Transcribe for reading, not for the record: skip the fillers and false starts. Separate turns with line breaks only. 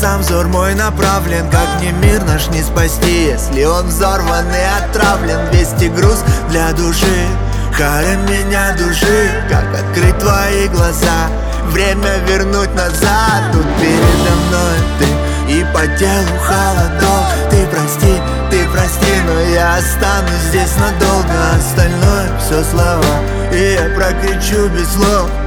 сам взор мой направлен. Как мне мир наш не спасти, если он взорван и отравлен. 200 груз для души, Харем меня души. Как открыть твои глаза, время вернуть назад. Тут передо мной ты, и по телу холодок. Ты прости, но я останусь здесь надолго. Остальное все слова, и я прокричу без слов.